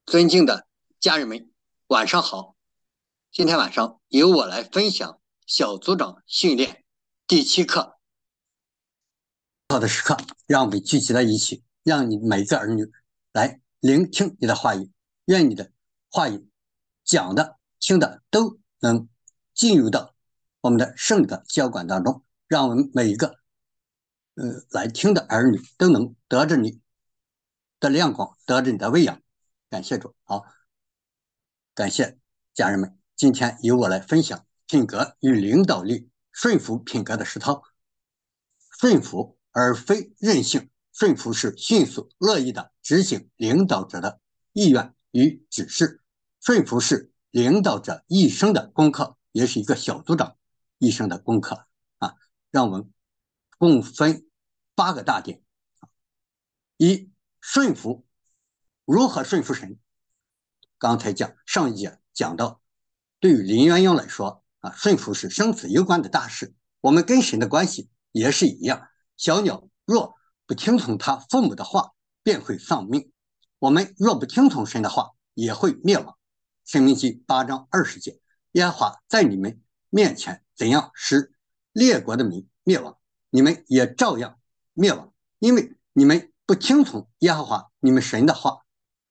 尊敬的家人们，晚上好。今天晚上由我来分享小组长训练第7课。好的时刻，让我们聚集在一起，让你每个儿女来聆听你的话语，愿你的话语讲的、听的都能进入到我们的圣的教管当中，让我们每一个来听的儿女都能得着你的亮光，得着你的喂养。感谢主，好。感谢家人们，今天由我来分享品格与领导力顺服品格的实操。顺服而非任性，顺服是迅速乐意的执行领导者的意愿与指示。顺服是领导者一生的功课，也是一个小组长一生的功课啊。让我们共分8个大点。一、顺服，如何顺服神？刚才上一节讲到，对于林元英来说顺服是生死攸关的大事。我们跟神的关系也是一样，小鸟若不听从他父母的话，便会丧命。我们若不听从神的话，也会灭亡。申命记8章20节，耶和华在你们面前怎样使列国的民灭亡，你们也照样灭亡，因为你们不听从耶和华你们神的话，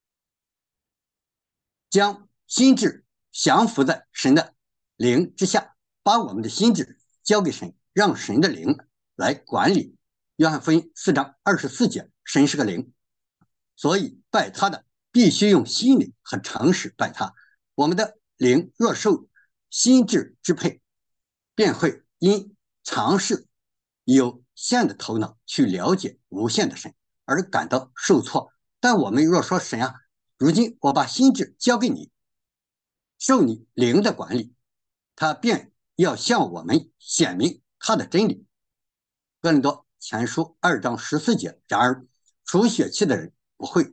将心智降服在神的灵之下，把我们的心智交给神，让神的灵来管理。约翰福音4章24节，神是个灵，所以拜他的必须用心灵和诚实拜他。我们的灵若受心智支配，便会因尝试有限的头脑去了解无限的神而感到受挫。但我们若说神如今我把心智交给你，受你灵的管理，他便要向我们显明他的真理。哥林多前书2章14节，然而属血气的人不会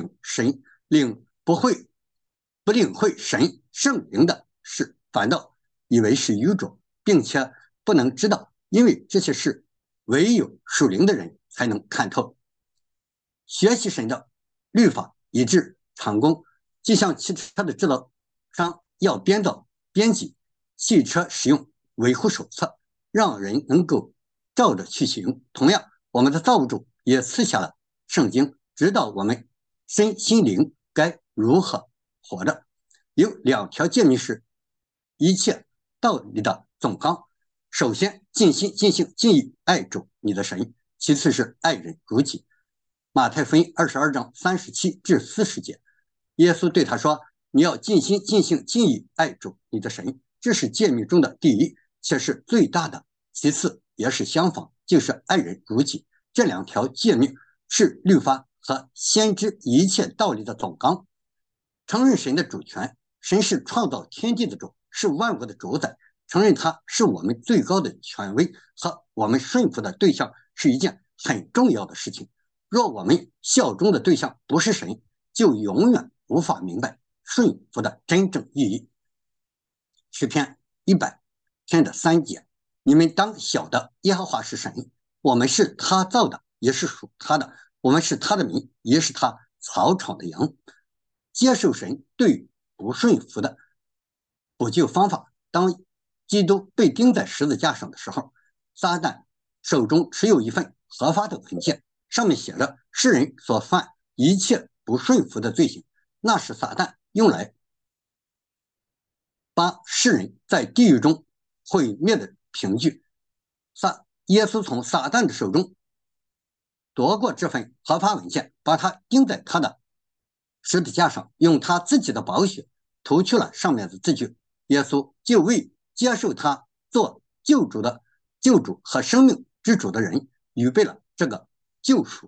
不领会神圣灵的事，反倒以为是愚拙，并且不能知道，因为这些事唯有属灵的人才能看透。学习神的律法以致成功，就像汽车的制造商要编辑汽车使用维护手册，让人能够照着去行。同样，我们的造物主也赐下了圣经，指导我们身心灵该如何活着。有2条诫命是一切道理的总纲。首先，尽心尽性尽意爱主你的神，其次是爱人如己。马太福音22章37至40节，耶稣对他说，你要尽心尽性尽意爱主你的神，这是诫命中的第一，且是最大的。其次也是相仿，就是爱人如己。这2条诫命是律法和先知一切道理的总纲。承认神的主权，神是创造天地的主，是万物的主宰，承认他是我们最高的权威和我们顺服的对象，是一件很重要的事情。若我们效忠的对象不是神，就永远无法明白顺服的真正意义。诗篇100篇的3节，你们当晓得耶和华是神，我们是他造的，也是属他的，我们是他的民，也是他草场的羊。接受神对不顺服的补救方法。当基督被钉在十字架上的时候，撒旦手中持有一份合法的文件，上面写着世人所犯一切不顺服的罪行，那是撒旦用来把世人在地狱中毁灭的凭据。耶稣从撒旦的手中夺过这份合法文件，把它钉在他的十字架上，用他自己的宝血涂去了上面的字句。耶稣就为接受他做救主和生命之主的人预备了这个救赎。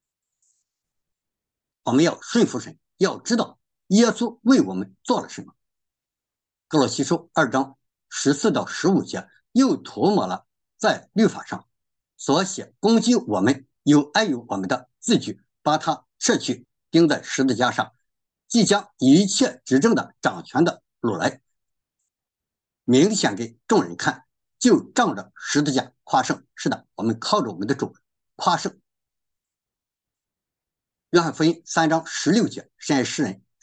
我们要顺服神，要知道耶稣为我们做了什么。哥罗西书2章14到15节，又涂抹了在律法上所写攻击我们有碍于我们的字句，把它撤去，钉在十字架上，即将一切执政的掌权的掳来，明显给众人看，就仗着十字架夸胜。是的，我们靠着我们的主夸胜。约翰福音3章16节，神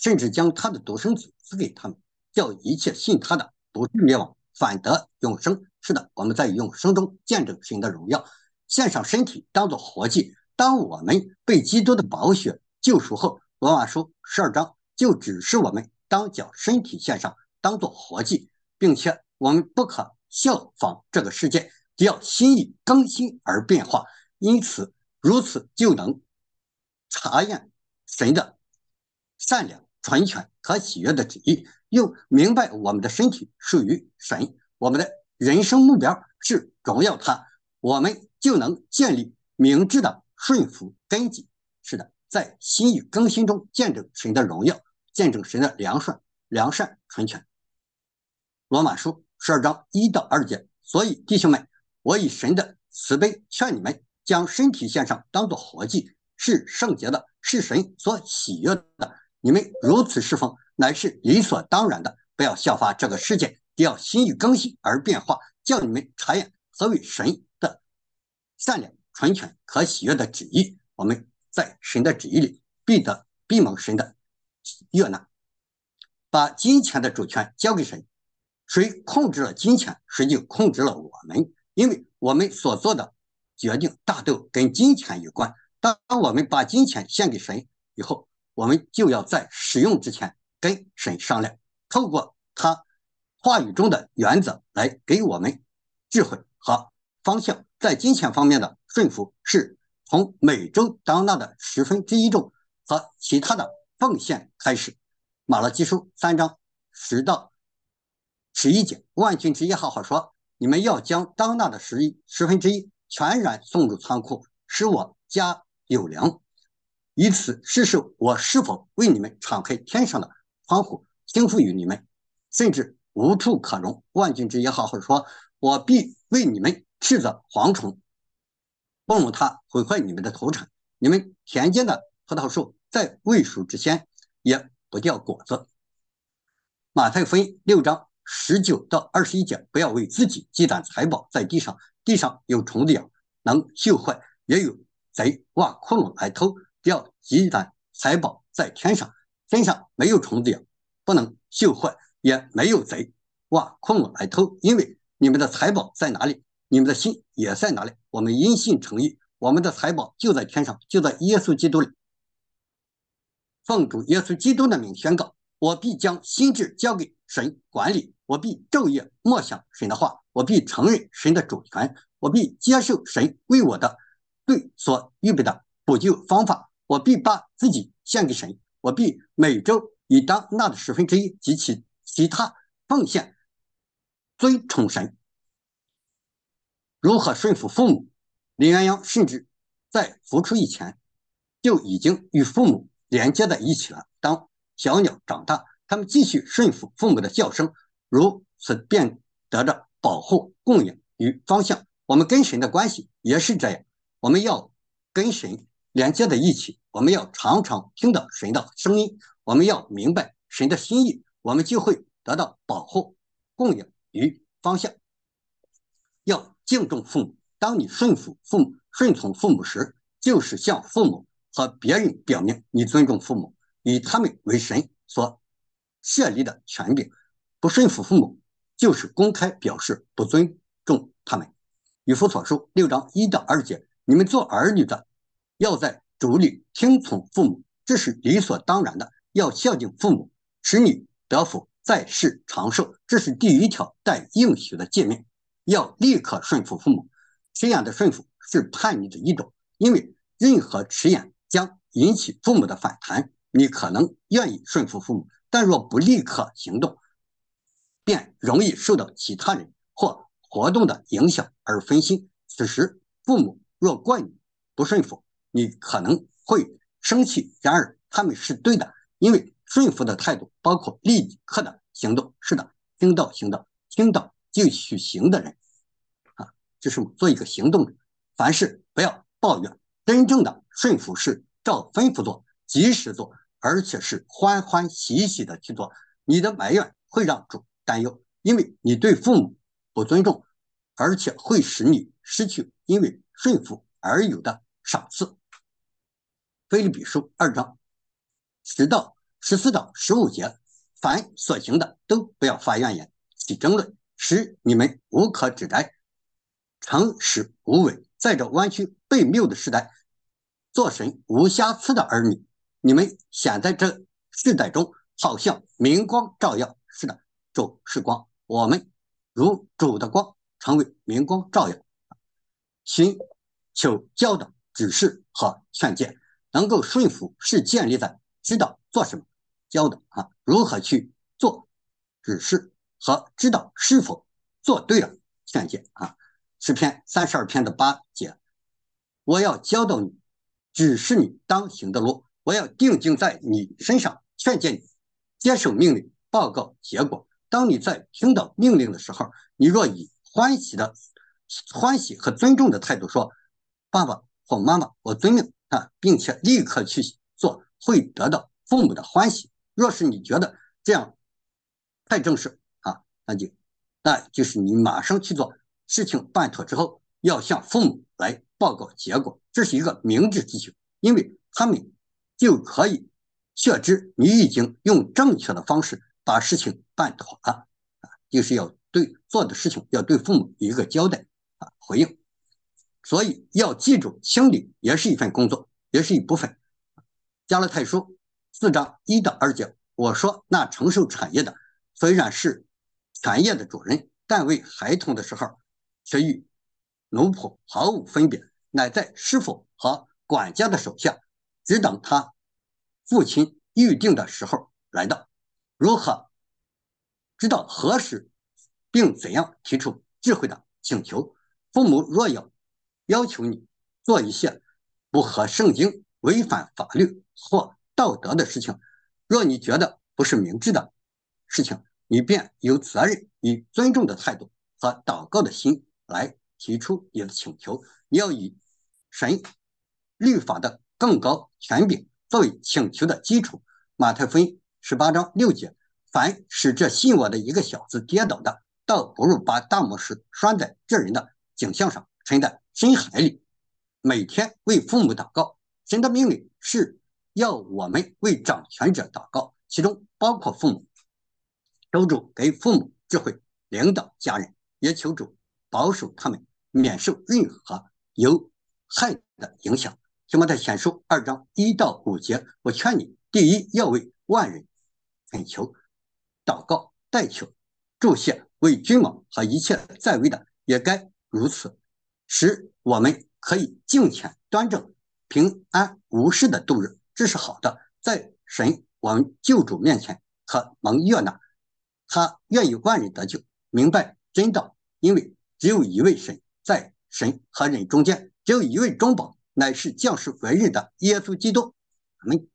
甚至将他的独生子赐给他们，叫一切信他的不至灭亡，反得永生。是的，我们在永生中见证神的荣耀，献上身体当作活祭。当我们被基督的宝血救赎后，罗马书12章就指示我们当将身体献上当作活祭，并且我们不可效仿这个世界，只要心意更新而变化，因此如此就能查验神的善良、纯全和喜悦的旨意，又明白我们的身体属于神，我们的人生目标是荣耀他，我们就能建立明智的顺服根基。是的，在心意更新中见证神的荣耀，见证神的良善、纯全。罗马书12章1到2节。所以弟兄们，我以神的慈悲劝你们，将身体献上当作活祭，是圣洁的，是神所喜悦的。你们如此侍奉，乃是理所当然的。不要效法这个世界，只要心意更新而变化，叫你们查验何为神的善良、纯全、可喜悦的旨意。我们在神的旨意里必蒙神的悦纳。把金钱的主权交给神，谁控制了金钱，谁就控制了我们，因为我们所做的决定大都跟金钱有关。当我们把金钱献给神以后，我们就要在使用之前跟神商量，透过他话语中的原则来给我们智慧和方向。在金钱方面的顺服是从每周当纳的1/10中和其他的奉献开始。马拉基书3章10到11节，万军之耶和华说：你们要将当纳的1/10全然送入仓库，使我家有粮，以此试试我是否为你们敞开天上的窗户，倾覆于你们，甚至无处可容。万军之耶和华说：我必为你们斥责蝗虫，不容它毁坏你们的土产，你们田间的葡萄树在未熟之前也不掉果子。马太福音6章19到21节，不要为自己积攒财宝在地上，地上有虫子咬，能朽坏，也有贼挖窟窿来偷。要积攒财宝在天上，天上没有虫子咬，不能朽坏，也没有贼挖窟窿来偷。因为你们的财宝在哪里，你们的心也在哪里。我们因信称义，我们的财宝就在天上，就在耶稣基督里。奉主耶稣基督的名宣告，我必将心智交给神管理，我必昼夜默想神的话，我必承认神的主权，我必接受神为我的罪所预备的补救方法，我必把自己献给神，我必每周以当纳的1/10及其他奉献尊崇神。如何顺服父母？李元阳甚至在孵出以前就已经与父母连接在一起了。当小鸟长大，他们继续顺服父母的叫声，如此便得着保护、供养与方向。我们跟神的关系也是这样，我们要跟神连接在一起，我们要常常听到神的声音，我们要明白神的心意，我们就会得到保护、供养与方向。要敬重父母，当你顺从父母时，就是向父母和别人表明你尊重父母，以他们为神所设立的权柄。不顺服父母，就是公开表示不尊重他们。以弗所书6章1到2节，你们做儿女的，要在主里听从父母，这是理所当然的。要孝敬父母，使你得福，在世长寿，这是第1条带应许的诫命。要立刻顺服父母，迟延的顺服是叛逆的一种，因为任何迟延将引起父母的反弹。你可能愿意顺服父母，但若不立刻行动，便容易受到其他人或活动的影响而分心。此时父母若怪你不顺服，你可能会生气，然而他们是对的，因为顺服的态度包括立刻的行动。是的，听到行道，听到就去行的人啊，这是做一个行动者。凡事不要抱怨，真正的顺服是照吩咐做，及时做，而且是欢欢喜喜的去做。你的埋怨会让主担忧，因为你对父母不尊重，而且会使你失去因为顺服而有的赏赐。腓立比书2章10到 14到15节，凡所行的都不要发怨言，起争论，使你们无可指摘，诚实无伪。在这弯曲悖谬的时代，做神无瑕疵的儿女，你们显在这世代中，好像明光照耀。是的，主是光，我们如主的光，成为明光照耀。寻求教导、指示和劝诫，能够顺服是建立在知道做什么，教导如何去做，指示和知道是否做对了，劝诫诗篇32篇的8节，我要教导你，指示你当行的路，我要定睛在你身上，劝诫你，接受命令，报告结果。当你在听到命令的时候，你若以欢喜和尊重的态度说，爸爸或妈妈，我遵命并且立刻去做，会得到父母的欢喜。若是你觉得这样太正式那就是你马上去做，事情办妥之后要向父母来报告结果，这是一个明智之举，因为他们就可以确知你已经用正确的方式把事情办妥了就是要对做的事情要对父母有一个交代回应。所以要记住，清理也是一份工作，也是一部分。加拉太书4章1到2节，我说那承受产业的虽然是产业的主人，但为孩童的时候却与奴仆毫无分别，乃在师傅和管家的手下，只等他父亲预定的时候来到。如何知道何时并怎样提出智慧的请求？父母若要求你做一些不合圣经、违反法律或道德的事情，若你觉得不是明智的事情，你便有责任以尊重的态度和祷告的心来提出你的请求。你要以神律法的更高权柄作为请求的基础。马太福音18章6节，凡使这信我的一个小子跌倒的，倒不如把大磨石拴在这人的颈项上，沉在深海里。每天为父母祷告，神的命令是要我们为掌权者祷告，其中包括父母。求主给父母智慧，领导家人，也求主保守他们免受任何有害的影响。提摩太前书2章1到5节，我劝你，第一要为万人恳求、祷告、代求、祝谢，为君王和一切在位的也该如此，使我们可以敬虔端正、平安无事的度日，这是好的，在神我们救主面前可蒙悦纳。他愿意万人得救，明白真道，因为只有一位神，在神和人中间只有一位中保，乃是降世为人的耶稣基督。我们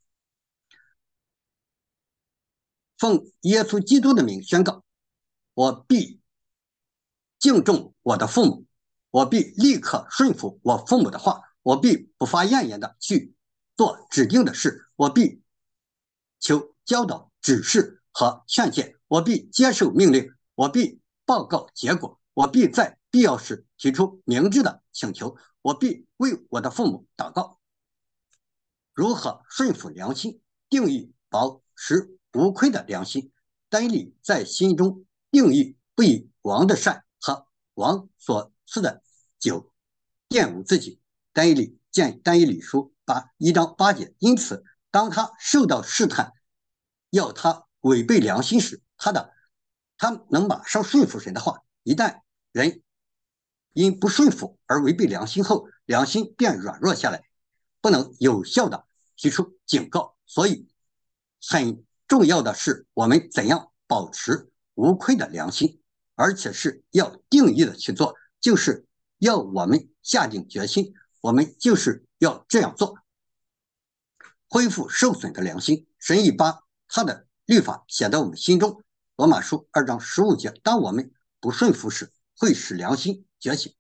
奉耶稣基督的名宣告，我必敬重我的父母，我必立刻顺服我父母的话，我必不发怨言的去做指定的事，我必求教导、指示和劝诫，我必接受命令，我必报告结果，我必在必要时提出明智的请求，我必为我的父母祷告。如何顺服良心？定义保持无愧的良心。但以理在心中定义不以王的善和王所赐的酒玷污自己。但以理见但以理书1章8节。因此，当他受到试探，要他违背良心时，他能马上顺服神的话。一旦人因不顺服而违背良心后，良心便软弱下来，不能有效的提出警告。所以很重要的是我们怎样保持无愧的良心，而且是要定义的去做，就是要我们下定决心，我们就是要这样做，恢复受损的良心。神已把他的律法写在我们心中。罗马书2章15节，当我们不顺服时，会使良心觉醒，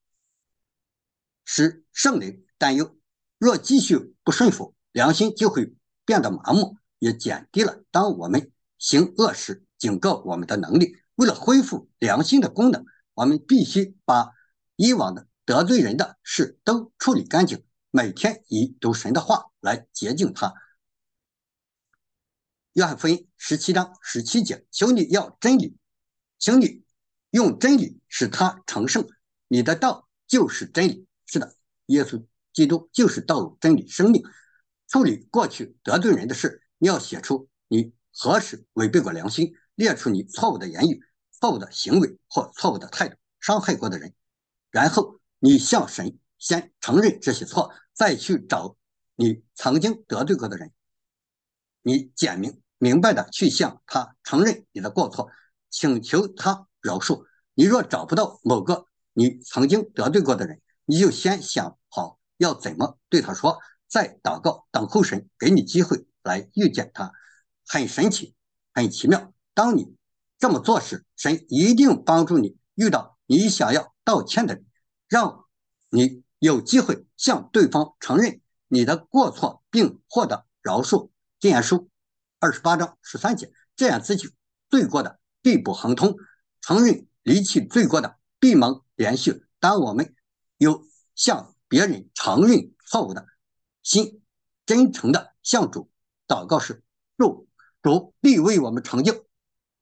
使圣灵担忧。若继续不顺服，良心就会变得麻木，也减低了当我们行恶时警告我们的能力。为了恢复良心的功能，我们必须把以往的得罪人的事都处理干净，每天以读神的话来洁净它。 约翰福音17章17节，求你要真理，请你用真理使他成圣，你的道就是真理。是的，耶稣基督就是道路、真理、生命。处理过去得罪人的事，你要写出你何时违背过良心，列出你错误的言语、错误的行为或错误的态度，伤害过的人，然后你向神先承认这些错，再去找你曾经得罪过的人，你简明白的去向他承认你的过错，请求他饶恕。你若找不到某个你曾经得罪过的人，你就先想好要怎么对他说，再祷告，等候神给你机会来遇见他。很神奇，很奇妙。当你这么做时，神一定帮助你遇到你想要道歉的人，让你有机会向对方承认你的过错，并获得饶恕。箴言书28章13节，这样自己罪过的必不亨通，承认离弃罪过的必蒙连续。当我们有向别人承认错误的心，真诚的向主祷告时，主必为我们成就。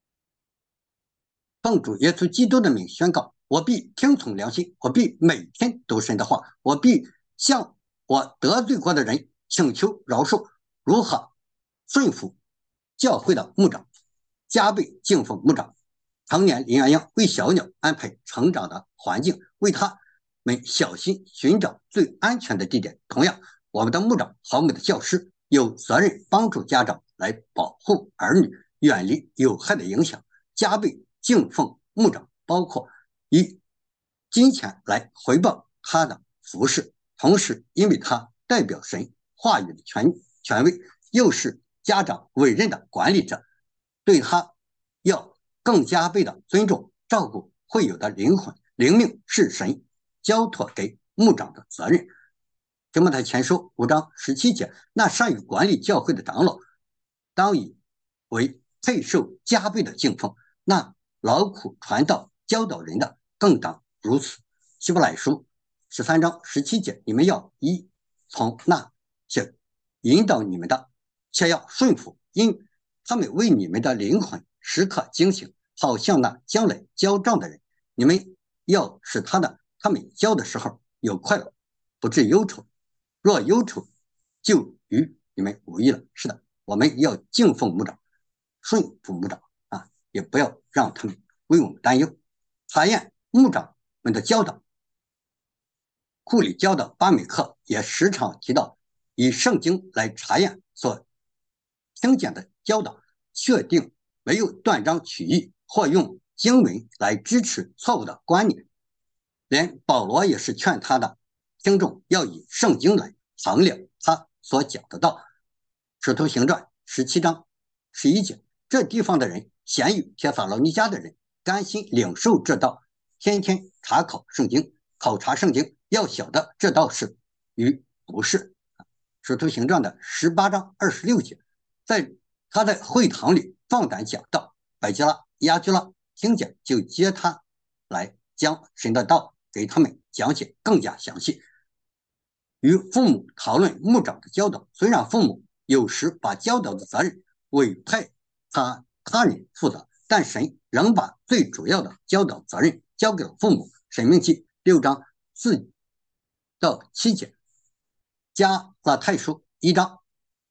奉主耶稣基督的名宣告，我必听从良心，我必每天读神的话，我必向我得罪过的人请求饶恕。如何顺服教会的牧长，加倍敬奉牧长。成年羚羊为小鸟安排成长的环境，为他们小心寻找最安全的地点。同样，我们的牧长和我们的教师有责任帮助家长来保护儿女，远离有害的影响。加倍敬奉牧长，包括以金钱来回报他的服侍，同时因为他代表神话语的权威，又是家长委任的管理者，对他要更加倍的尊重，照顾会有的灵命是神交托给牧长的责任。提摩太前书5章17节，那善于管理教会的长老，当以为配受加倍的敬奉，那劳苦传道教导人的更当如此。希伯来书13章17节，你们要依从那些引导你们的，且要顺服，因他们为你们的灵魂时刻警醒，好像那将来交账的人。你们要使他们交的时候有快乐，不致忧愁。若忧愁，就与你们无益了。是的，我们要敬奉牧长，顺服牧长啊，也不要让他们为我们担忧。查验牧长们的教导，库里教导巴美克也时常提到，以圣经来查验所听见的教导，确定没有断章取义或用经文来支持错误的观念。连保罗也是劝他的听众要以圣经来衡量他所讲的道。使徒行传17章11节，这地方的人咸于帖撒罗尼迦的人，甘心领受这道，天天查考圣经，考察圣经，要晓得这道是与不是。使徒行传的18章26节，他在会堂里放胆讲道，百基拉、亚居拉听见就接他来，将神的道给他们讲解更加详细。与父母讨论牧长的教导，虽然父母有时把教导的责任委派他人负责，但神仍把最主要的教导责任交给了父母。申命记6章4到7节，加拉太书4章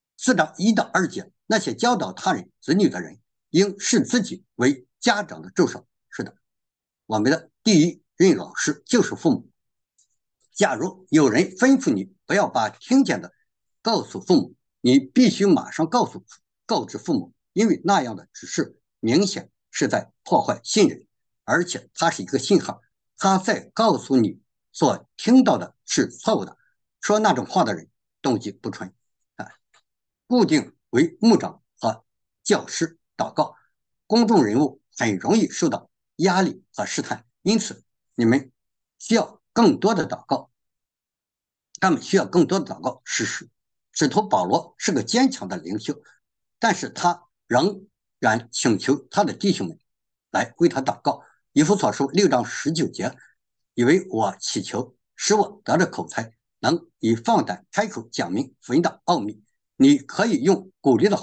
1到2节，那些教导他人子女的人，应视自己为家长的助手。是的，我们的第一任老师就是父母。假如有人吩咐你不要把听见的告诉父母，你必须马上告知父母，因为那样的指示明显是在破坏信任，而且它是一个信号，他在告诉你所听到的是错误的。说那种话的人动机不纯啊。固定为牧长和教师祷告，公众人物很容易受到压力和试探，因此你们需要更多的祷告。他们需要更多的祷告。使徒保罗是个坚强的领袖，但是他仍然请求他的弟兄们来为他祷告。以弗所书6章19节，以为我祈求使我得着口才，能以放胆开口讲明福音的奥秘。你可以用鼓励的话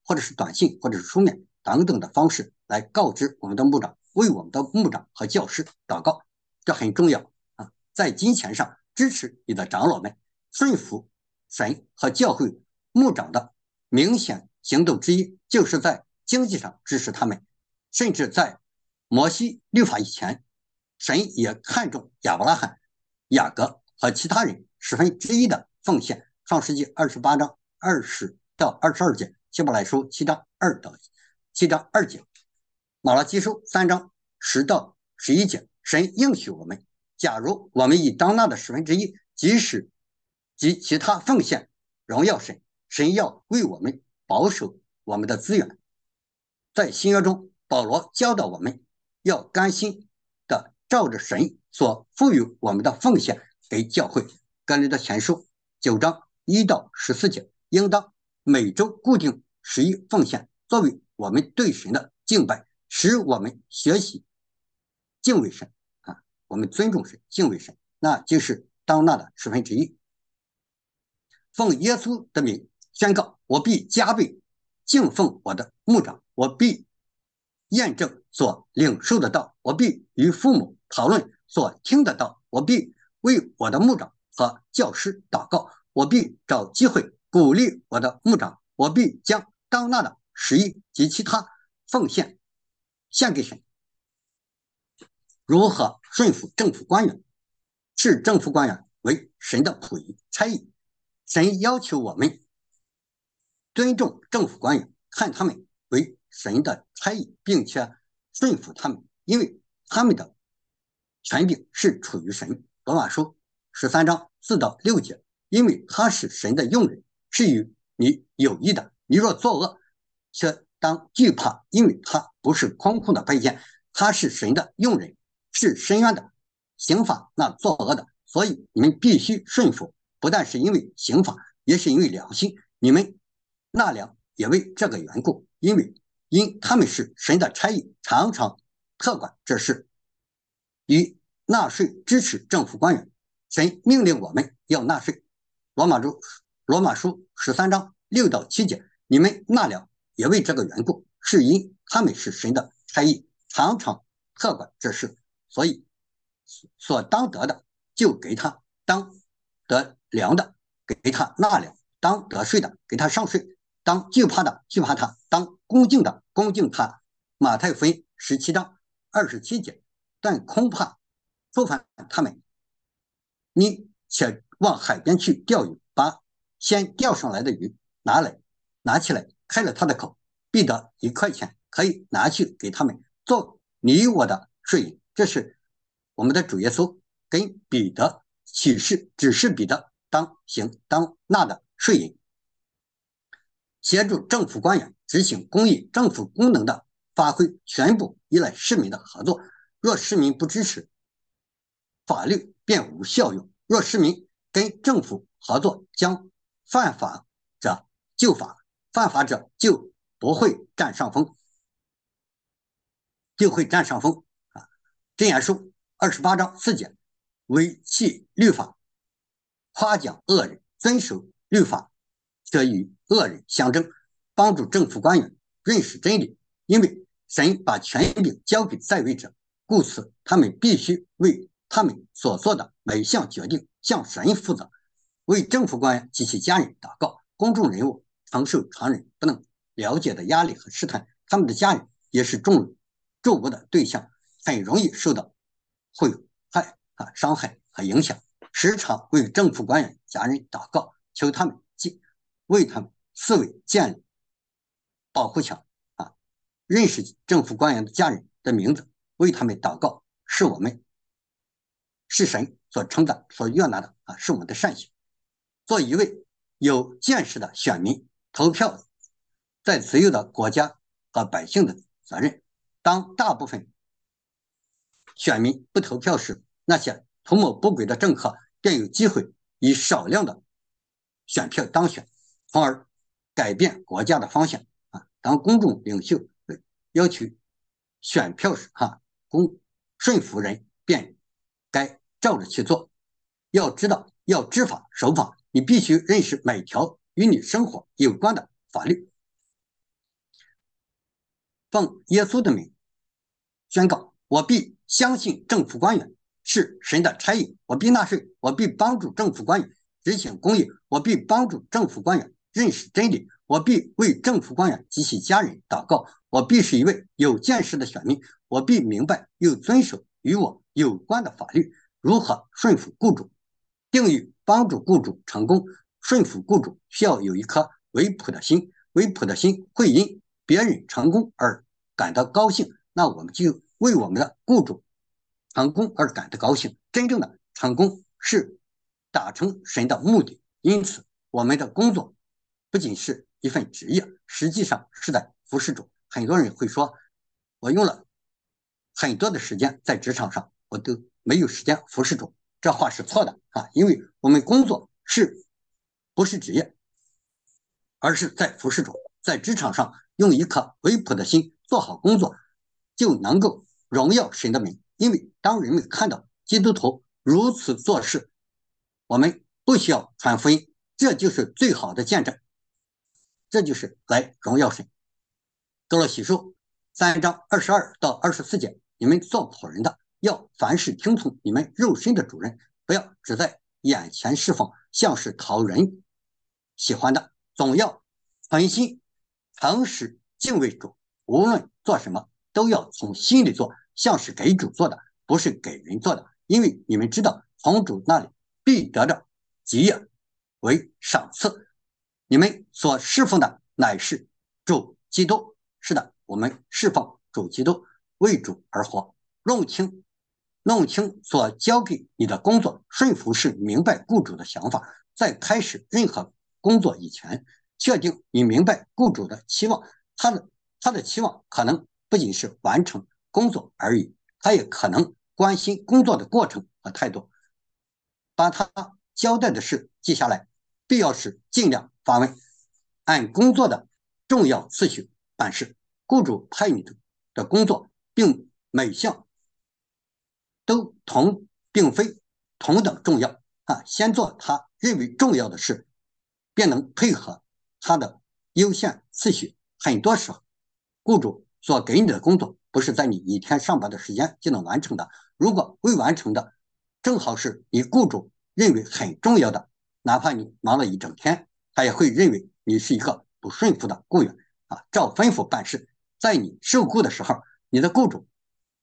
或者是短信，或者是书面等等的方式来告知我们的牧长，为我们的牧长和教师祷告，这很重要啊。在金钱上支持你的长老们，顺服神和教会牧长的明显行动之一，就是在经济上支持他们。甚至在摩西律法以前，神也看重亚伯拉罕、雅各和其他人1/10的奉献。创世纪28章20到22节，希伯来书7章2到7章2节，马拉基书3章10到11节，神应许我们，假如我们以当纳的1/10，即使及其他奉献荣耀神，神要为我们保守我们的资源。在新约中，保罗教导我们要甘心的照着神所赋予我们的奉献给教会。哥林多前书9章1到14节，应当每周固定11奉献，作为我们对神的敬拜，使我们学习敬畏神啊，我们尊重神，敬畏神，那就是当纳的1/10。奉耶稣的名宣告，我必加倍敬奉我的牧长，我必验证所领受的道，我必与父母讨论所听的道，我必为我的牧长和教师祷告，我必找机会鼓励我的牧长，我必将当纳的11及其他奉献献给神。如何顺服政府官员？视政府官员为神的仆役差役，神要求我们尊重政府官员，看他们为神的差役，并且顺服他们，因为他们的权柄是处于神。罗马书13章4到6节，因为他是神的用人，是与你有益的。你若作恶，却当惧怕，因为他不是空空的卑贱，他是神的用人，是深渊的刑罚那作恶的。所以你们必须顺服，不但是因为刑罚，也是因为良心。你们纳粮也为这个缘故，因他们是神的差役，常常特管这事，以纳税支持政府官员。神命令我们要纳税。罗马书13章6到7节，你们纳粮也为这个缘故，是因他们是神的差役，常常特管这事，所以所当得的就给他，当得粮的给他纳粮，当得税的给他上税，当惧怕的惧怕他，当恭敬的恭敬他。马太福音17章27节，但恐怕触犯他们，你且往海边去钓鱼，把先钓上来的鱼拿起来，开了他的口，必得1块钱，可以拿去给他们做你我的税银。这是我们的主耶稣跟彼得启示，指示彼得当行当纳的税银。协助政府官员执行公益政府功能的发挥，全部依赖市民的合作。若市民不支持，法律便无效用。若市民跟政府合作，将犯法者就罚，犯法者就不会占上风，啊！箴言书28章4节，为弃律法，夸奖恶人，遵守律法，则与恶人相争，帮助政府官员认识真理。因为神把权柄交给在位者，故此他们必须为他们所做的每项决定向神负责。为政府官员及其家人祷告。公众人物承受常人不能了解的压力和试探，他们的家人也是众注目的对象，很容易受到毁害、伤害和影响。时常为政府官员家人祷告，求他们为他们四围建立保护墙认识政府官员的家人的名字，为他们祷告，是神所称赞、所悦纳的是我们的善行。做一位有见识的选民，投票在自由的国家和百姓的责任。当大部分选民不投票时，那些图谋不轨的政客便有机会以少量的选票当选，从而改变国家的方向当公众领袖要求选票时顺服人，便该照着去做。要知道，要知法守法，你必须认识每条与你生活有关的法律。 奉耶稣的名宣告，我必相信政府官员是神的差役，我必纳税，我必帮助政府官员执行公义，我必帮助政府官员认识真理，我必为政府官员及其家人祷告，我必是一位有见识的选民，我必明白又遵守与我有关的法律，如何顺服雇主。定义帮助雇主成功，顺服雇主需要有一颗维普的心，维普的心会因别人成功而感到高兴，那我们就为我们的雇主成功而感到高兴。真正的成功是达成神的目的，因此我们的工作不仅是一份职业，实际上是在服侍主。很多人会说，我用了很多的时间在职场上，我都没有时间服侍主。这话是错的啊，因为我们工作不是职业，而是在服侍主。在职场上用一颗维普的心做好工作，就能够荣耀神的名。因为当人们看到基督徒如此做事，我们不需要传福音，这就是最好的见证，这就是来荣耀神。哥罗西书3章22到24节，你们做仆人的要凡事听从你们肉身的主人，不要只在眼前侍奉，像是讨人喜欢的，总要存心诚实敬畏主，无论做什么都要从心里做，像是给主做的，不是给人做的，因为你们知道从主那里必得着基业为赏赐。你们所侍奉的乃是主基督。是的，我们侍奉主基督，为主而活。弄清所交给你的工作，顺服是明白雇主的想法，在开始任何工作以前，确定你明白雇主的期望。他的期望可能不仅是完成工作而已，他也可能关心工作的过程和态度。把他交代的事记下来，必要时尽量发问，按工作的重要次序办事。雇主派你的工作并每项都并非同等重要啊，先做他认为重要的事，便能配合他的优先次序。很多时候，雇主所给你的工作不是在你一天上班的时间就能完成的，如果未完成的正好是你雇主认为很重要的，哪怕你忙了一整天，他也会认为你是一个不顺服的雇员啊，照吩咐办事。在你受雇的时候，你的雇主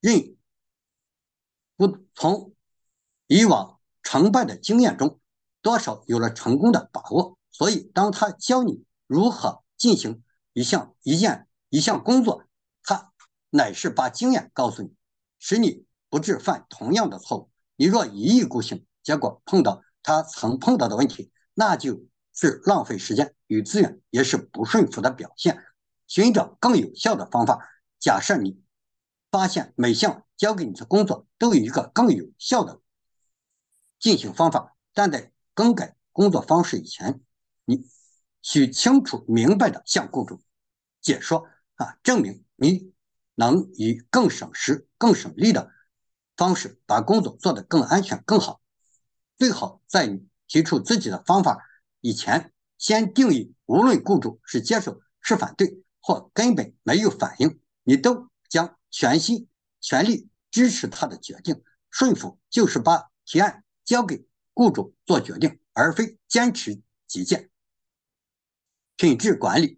从以往成败的经验中多少有了成功的把握，所以当他教你如何进行一项工作，他乃是把经验告诉你，使你不致犯同样的错误。你若一意孤行，结果碰到他曾碰到的问题，那就是浪费时间与资源，也是不顺服的表现。寻找更有效的方法。假设你发现每项交给你的工作都有一个更有效的进行方法，但在更改工作方式以前，你需清楚明白的向雇主解说啊，证明你能以更省时、更省力的方式把工作做得更安全、更好。最好在你提出自己的方法以前，先定义，无论雇主是接受是反对或根本没有反应，你都将全心全力支持他的决定。顺服就是把提案交给雇主做决定，而非坚持己见。品质管理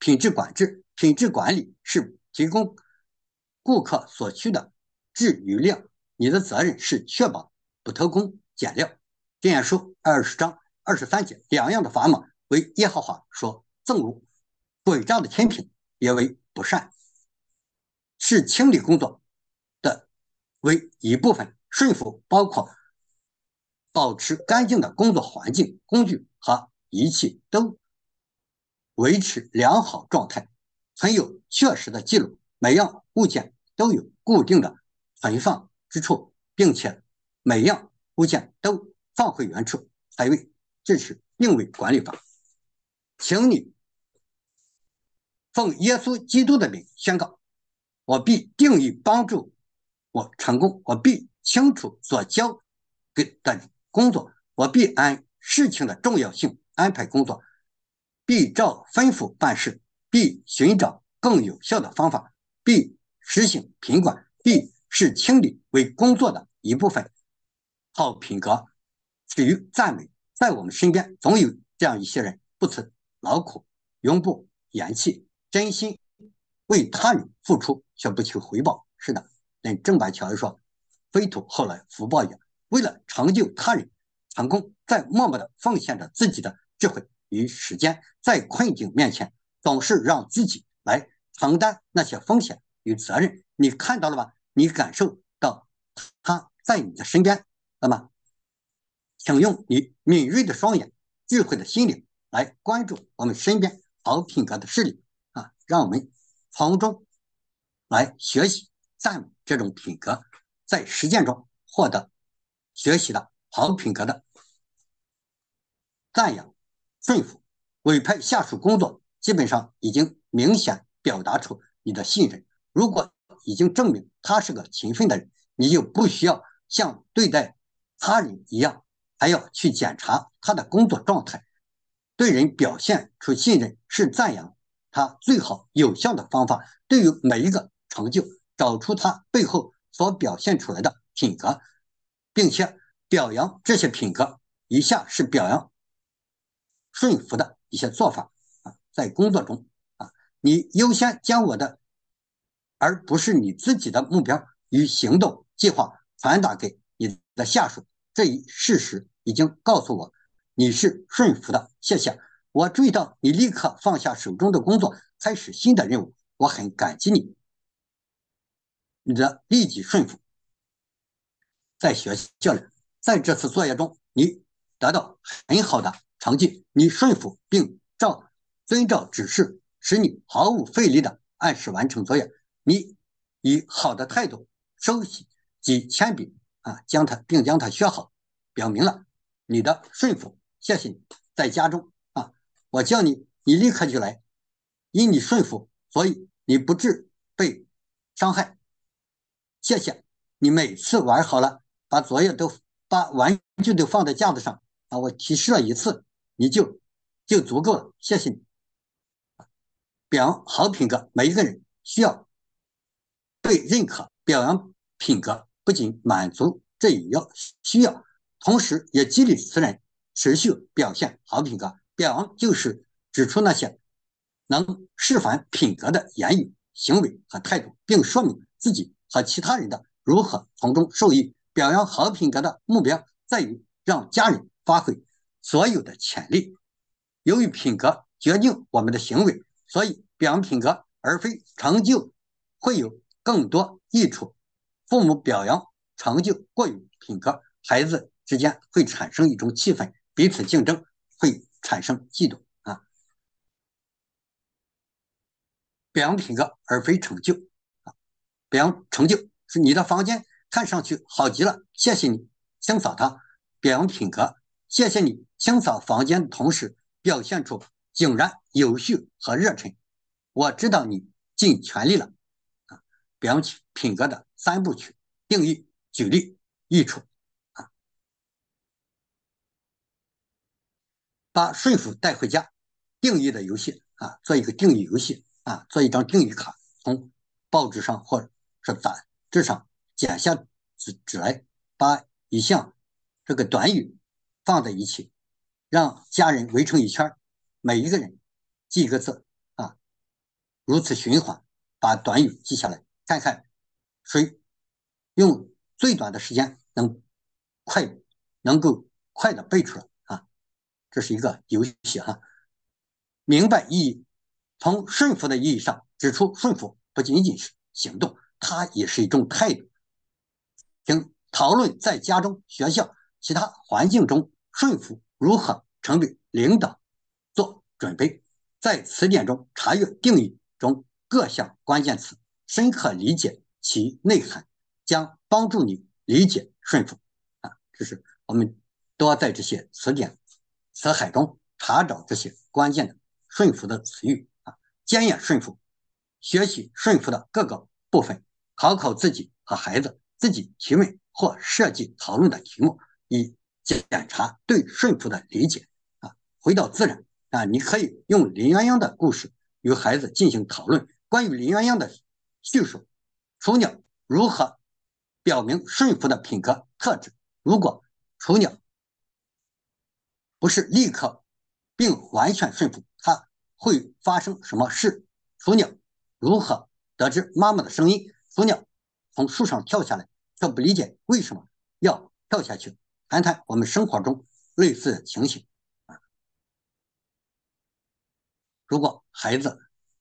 是提供顾客所需的质与量，你的责任是确保不偷工减料。箴言书20章23节，两样的砝码为耶和华所憎恶，诡诈的天平也为不善。是清理工作的为一部分，顺服包括保持干净的工作环境、工具和仪器都维持良好状态，存有确实的记录，每样物件都有固定的存放之处，并且每样物件都放回原处才对，这是定位管理法。请你奉耶稣基督的名宣告，我必定义帮助我成功，我必清楚所交给的工作，我必按事情的重要性安排工作，必照吩咐办事，必寻找更有效的方法， 必实行品管，必视清理为工作的一部分。好品格始于赞美，在我们身边总有这样一些人，不辞劳苦，永不言弃，真心为他人付出，却不求回报。是的，郑板桥说：“非土后来福报也。”为了成就他人成功，在默默地奉献着自己的智慧与时间，在困境面前，总是让自己来承担那些风险与责任。你看到了吧？你感受到他在你的身边，那么，请用你敏锐的双眼、智慧的心灵来关注我们身边好品格的事例啊，让我们从中来学习赞美这种品格，在实践中获得学习的好品格的赞扬、顺服。委派下属工作，基本上已经明显表达出你的信任。如果已经证明他是个勤奋的人，你就不需要像对待他人一样，还要去检查他的工作状态。对人表现出信任是赞扬他最好有效的方法。对于每一个成就，找出他背后所表现出来的品格，并且表扬这些品格。以下是表扬顺服的一些做法啊，在工作中啊，你优先将我的，而不是你自己的目标与行动计划传达给你的下属。这一事实已经告诉我你是顺服的，谢谢。我注意到你立刻放下手中的工作，开始新的任务，我很感激你的立即顺服。在学校里，在这次作业中，你得到很好的成绩，你顺服并遵照指示，使你毫无费力的按时完成作业。你以好的态度收起铅笔啊，将它学好，表明了你的顺服。谢谢你。在家中啊，我叫你，你立刻就来，因你顺服，所以你不致被伤害。谢谢你每次玩好了，把玩具都放在架子上啊，我提示了一次，你就足够了。谢谢你。表扬好品格，每一个人需要被认可。表扬品格不仅满足这一需要，同时也激励此人持续表现好品格。表扬就是指出那些能示范品格的言语、行为和态度，并说明自己和其他人的如何从中受益。表扬好品格的目标在于让家人发挥所有的潜力。由于品格决定我们的行为，所以表扬品格而非成就会有更多益处。父母表扬成就过于品格，孩子之间会产生一种气氛，彼此竞争，会产生嫉妒啊。表扬品格而非成就啊，表扬成就是你的房间看上去好极了，谢谢你清扫它。表扬品格，谢谢你清扫房间的同时表现出井然有序和热忱，我知道你尽全力了啊。表扬品格的三部曲：定义、举例、益处啊。把顺服带回家，定义的游戏啊，做一个定义游戏啊，做一张定义卡，从报纸上或者是杂志上剪下纸来，把一项这个短语放在一起，让家人围成一圈，每一个人记一个字啊，如此循环，把短语记下来，看看谁用最短的时间能够快的背出来啊。这是一个游戏哈。明白意义，从顺服的意义上指出，顺服不仅仅是行动，它也是一种态度。请讨论在家中、学校、其他环境中顺服如何成为领导做准备。在词典中查阅定义中各项关键词，深刻理解其内涵，将帮助你理解顺服啊。这是我们都要在这些词典词海中查找这些关键的顺服的词语啊，检验顺服，学习顺服的各个部分，考自己和孩子，自己提问或设计讨论的题目，以检查对顺服的理解啊。回到自然啊，你可以用林鸳鸯的故事与孩子进行讨论。关于林鸳鸯的叙述雏鸟如何表明顺服的品格特质。如果雏鸟不是立刻并完全顺服，它会发生什么事？雏鸟如何得知妈妈的声音？雏鸟从树上跳下来，却不理解为什么要跳下去。谈谈我们生活中类似的情形。如果孩子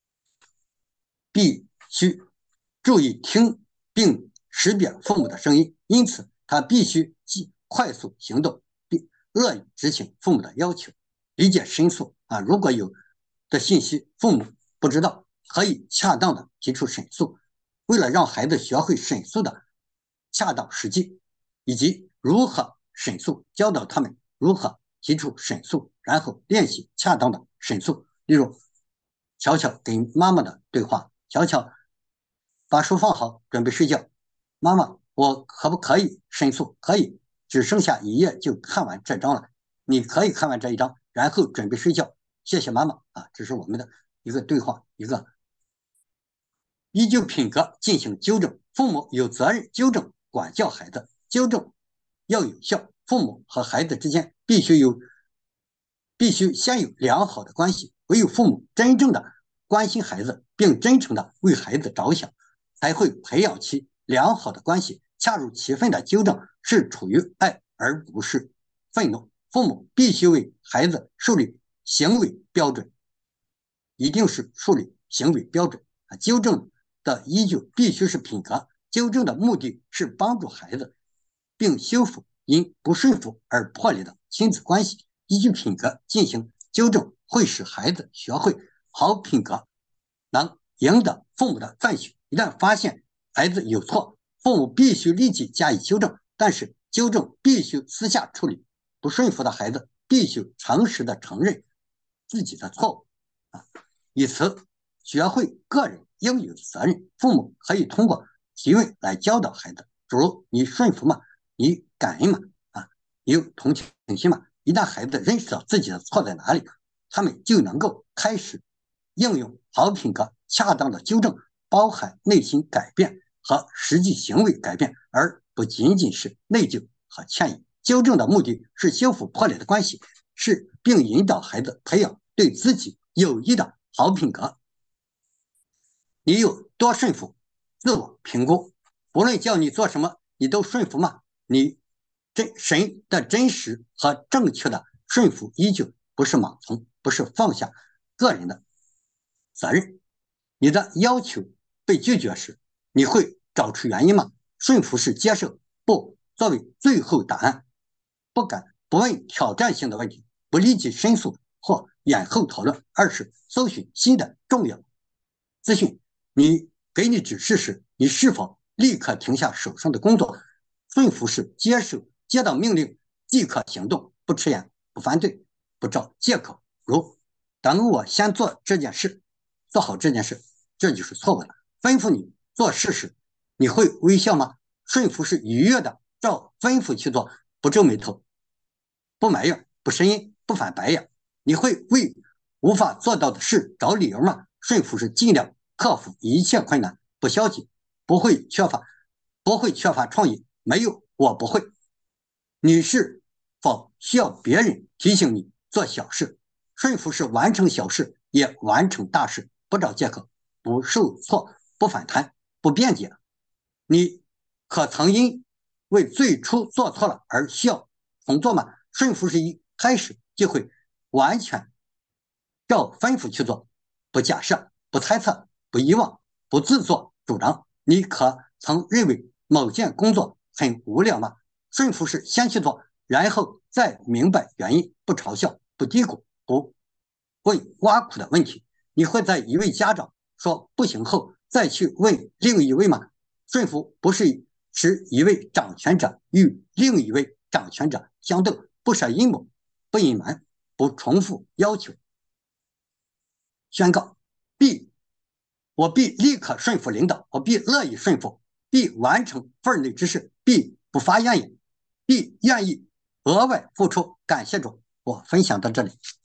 必须注意听并识别父母的声音，因此他必须快速行动，并乐于执行父母的要求，理解申诉如果有的信息父母不知道，可以恰当的提出申诉。为了让孩子学会申诉的恰当时机以及如何申诉，教导他们如何提出申诉，然后练习恰当的申诉。例如，巧巧跟妈妈的对话：巧巧，把书放好，准备睡觉。妈妈，我可不可以申诉？可以，只剩下一页就看完这章了，你可以看完这一章，然后准备睡觉。谢谢妈妈这是我们的一个对话，一个依据品格进行纠正。父母有责任纠正管教孩子，纠正要有效。父母和孩子之间必须先有良好的关系，唯有父母真正的关心孩子，并真诚的为孩子着想，才会培养起良好的关系。恰如其分的纠正是出于爱，而不是愤怒。父母必须为孩子树立行为标准，一定是树立行为标准纠正的依据必须是品格，纠正的目的是帮助孩子并修复因不顺服而破裂的亲子关系。依据品格进行纠正，会使孩子学会好品格，能赢得父母的赞许。一旦发现孩子有错，父母必须立即加以纠正，但是纠正必须私下处理。不顺服的孩子必须诚实的承认自己的错误以此学会个人应有的责任。父母可以通过提问来教导孩子，诸如你顺服吗？你感恩吗？你有同情心吗？一旦孩子认识到自己的错在哪里，他们就能够开始应用好品格。恰当的纠正包含内心改变和实际行为改变，而不仅仅是内疚和歉意。纠正的目的是修复破裂的关系，并引导孩子培养对自己有益的好品格。你有多顺服？自我评估。无论叫你做什么，你都顺服吗？你神的真实和正确的顺服依据不是盲从，不是放下个人的责任。你的要求被拒绝时，你会找出原因吗？顺服是接受不作为最后答案，不敢不问挑战性的问题，不立即申诉或延后讨论，而是搜寻新的重要资讯。给你指示时，你是否立刻停下手上的工作？顺服是接到命令即刻行动，不迟延，不反对，不找借口，如等我先做这件事，做好这件事，这就是错误的。吩咐你做事时，你会微笑吗？顺服是愉悦的，照吩咐去做，不皱眉头，不埋怨，不呻吟，不翻白眼。你会为无法做到的事找理由吗？顺服是尽量克服一切困难，不消极，不会缺乏创意。没有，我不会。你是否需要别人提醒你做小事？顺服是完成小事，也完成大事，不找借口，不受挫，不反弹，不辩解。你可曾因为最初做错了而需要重做吗？顺服是一开始就会完全照吩咐去做，不假设，不猜测，不遗忘，不自作主张。你可曾认为某件工作很无聊吗？顺服是先去做，然后再明白原因，不嘲笑，不低谷，不问挖苦的问题。你会在一位家长说不行后再去问另一位吗？顺服不是使一位掌权者与另一位掌权者相斗，不设阴谋，不隐瞒，不重复要求。宣告我必立刻顺服领导，我必乐意顺服，必完成份内之事，必不发怨言，必愿意额外付出。感谢主，我分享到这里。